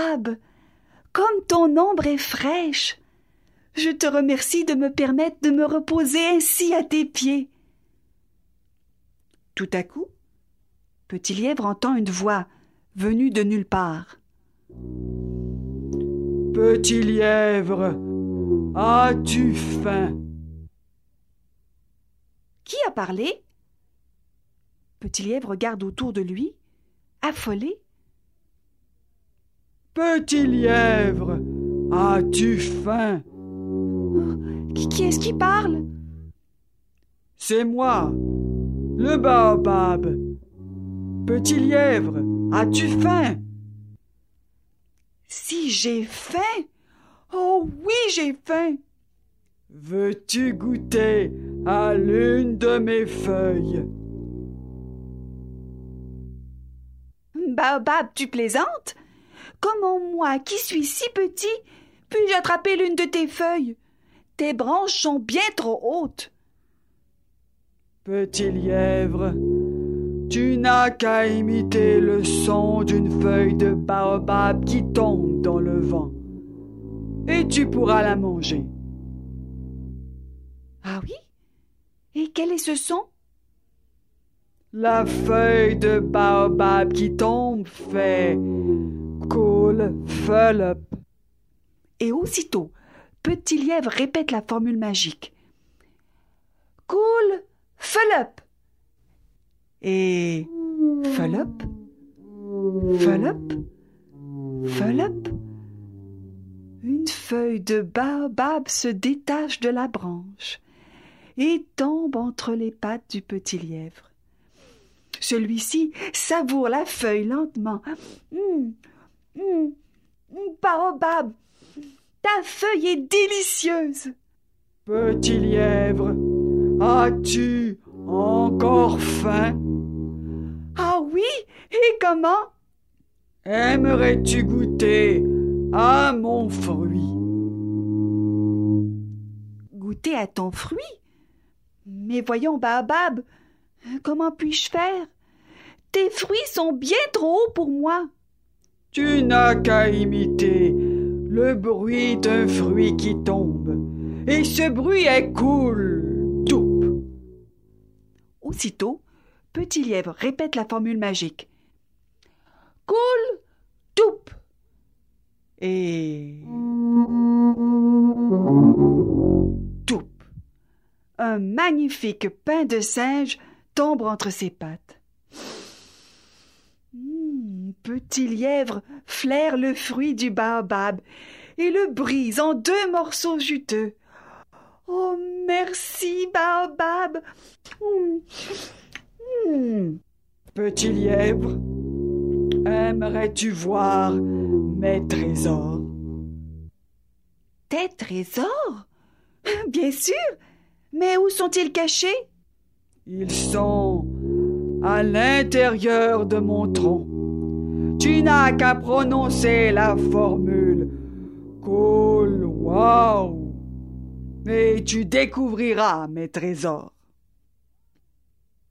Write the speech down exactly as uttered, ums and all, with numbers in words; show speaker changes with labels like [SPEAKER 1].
[SPEAKER 1] Baobab, comme ton ombre est fraîche. Je te remercie de me permettre de me reposer ainsi à tes pieds. » Tout à coup, Petit Lièvre entend une voix venue de nulle part.
[SPEAKER 2] « Petit Lièvre, as-tu faim ?»
[SPEAKER 1] Qui a parlé? Petit Lièvre regarde autour de lui, affolé.
[SPEAKER 2] « Petit Lièvre, as-tu faim ?»
[SPEAKER 1] Qui, qui est-ce qui parle?
[SPEAKER 2] C'est moi, le Baobab. Petit Lièvre, as-tu faim?
[SPEAKER 1] Si j'ai faim? Oh oui, j'ai faim.
[SPEAKER 2] Veux-tu goûter à l'une de mes feuilles?
[SPEAKER 1] Baobab, tu plaisantes? Comment moi, qui suis si petit, puis-je attraper l'une de tes feuilles? Tes branches sont bien trop hautes.
[SPEAKER 2] Petit Lièvre, tu n'as qu'à imiter le son d'une feuille de baobab qui tombe dans le vent, et tu pourras la manger.
[SPEAKER 1] Ah oui? Et quel est ce son?
[SPEAKER 2] La feuille de baobab qui tombe fait cool, fallop.
[SPEAKER 1] Et aussitôt, Petit Lièvre répète la formule magique. Cool, fallop. Et fallop, fallop, fallop. Une feuille de baobab se détache de la branche et tombe entre les pattes du Petit Lièvre. Celui-ci savoure la feuille lentement. Hum, hum, Baobab, ta feuille est délicieuse.
[SPEAKER 2] Petit Lièvre, as-tu encore faim?
[SPEAKER 1] Ah oui, et comment?
[SPEAKER 2] Aimerais-tu goûter à mon fruit?
[SPEAKER 1] Goûter à ton fruit? Mais voyons, Baobab, comment puis-je faire? Tes fruits sont bien trop hauts pour moi.
[SPEAKER 2] Tu n'as qu'à imiter le bruit d'un fruit qui tombe, et ce bruit est cool, toup.
[SPEAKER 1] Aussitôt, Petit Lièvre répète la formule magique. Cool, toup. Et toup. Un magnifique pain de singe tombe entre ses pattes. Mmh, Petit Lièvre flaire le fruit du baobab et le brise en deux morceaux juteux. Oh, merci, Baobab. Mmh. Mmh.
[SPEAKER 2] Petit Lièvre, aimerais-tu voir mes trésors?
[SPEAKER 1] Tes trésors? Bien sûr. Mais où sont-ils cachés?
[SPEAKER 2] Ils sont à l'intérieur de mon tronc. Tu n'as qu'à prononcer la formule Cool, wow, et tu découvriras mes trésors.